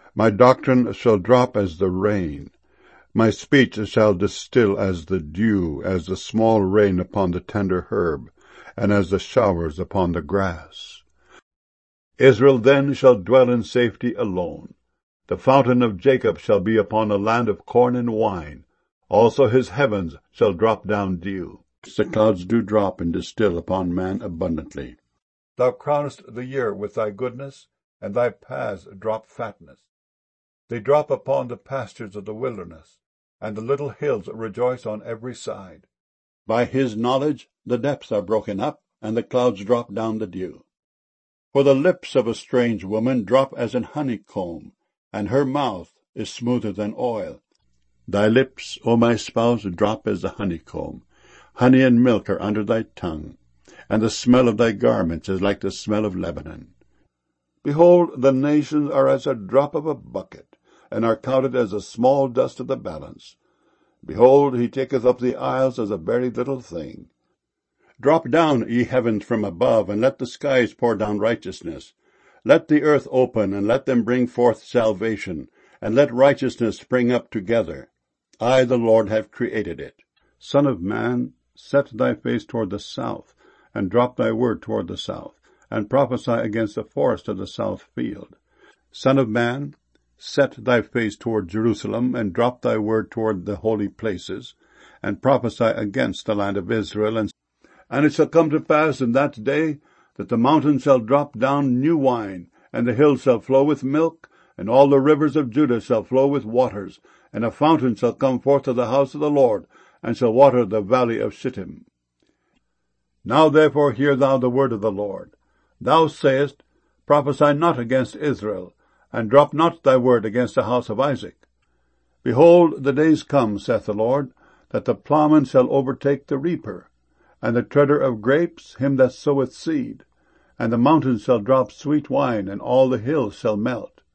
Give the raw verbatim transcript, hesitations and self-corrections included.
My doctrine shall drop as the rain. My speech shall distill as the dew, as the small rain upon the tender herb, and as the showers upon the grass. Israel then shall dwell in safety alone. The fountain of Jacob shall be upon a land of corn and wine. Also his heavens shall drop down dew. The clouds do drop and distill upon man abundantly. Thou crownest the year with thy goodness, and thy paths drop fatness. They drop upon the pastures of the wilderness, and the little hills rejoice on every side. By his knowledge the depths are broken up, and the clouds drop down the dew. For the lips of a strange woman drop as an honeycomb, and her mouth is smoother than oil. Thy lips, O my spouse, drop as the honeycomb. Honey and milk are under thy tongue, and the smell of thy garments is like the smell of Lebanon. Behold, the nations are as a drop of a bucket, and are counted as the small dust of the balance. Behold, he taketh up the isles as a very little thing. Drop down, ye heavens, from above, and let the skies pour down righteousness. Let the earth open, and let them bring forth salvation, and let righteousness spring up together. I, the Lord, have created it. Son of man, set thy face toward the south, and drop thy word toward the south, and prophesy against the forest of the south field. Son of man, set thy face toward Jerusalem, and drop thy word toward the holy places, and prophesy against the land of Israel. And, and it shall come to pass in that day that the mountains shall drop down new wine, and the hills shall flow with milk, and all the rivers of Judah shall flow with waters, and a fountain shall come forth of the house of the Lord, and shall water the valley of Shittim. Now therefore hear thou the word of the Lord. Thou sayest, Prophesy not against Israel, and drop not thy word against the house of Isaac. Behold, the days come, saith the Lord, that the plowman shall overtake the reaper, and the treader of grapes him that soweth seed. And the mountains shall drop sweet wine, and all the hills shall melt.